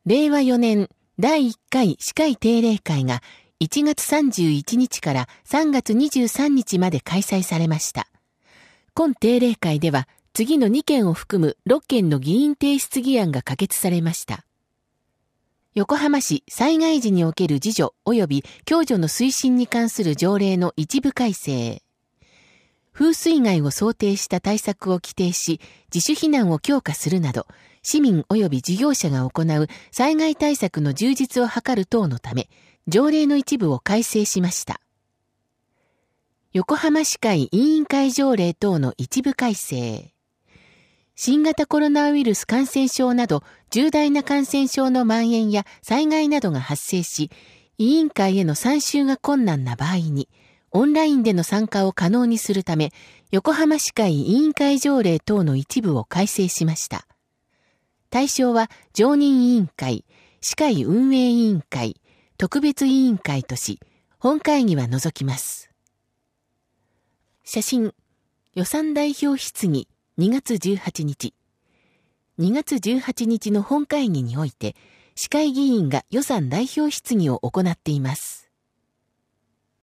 令和4年第1回市会定例会が1月31日から3月23日まで開催されました。今定例会では次の2件を含む6件の議員提出議案が可決されました。横浜市災害時における自助及び共助の推進に関する条例の一部改正。風水害を想定した対策を規定し、自主避難を強化するなど、市民及び事業者が行う災害対策の充実を図る等のため、条例の一部を改正しました。横浜市会委員会条例等の一部改正。新型コロナウイルス感染症など重大な感染症の蔓延や災害などが発生し、委員会への参集が困難な場合に、オンラインでの参加を可能にするため、横浜市会委員会条例等の一部を改正しました。対象は常任委員会、市会運営委員会、特別委員会とし、本会議は除きます。写真、予算代表質疑2月18日。2月18日の本会議において、市会議員が予算代表質疑を行っています。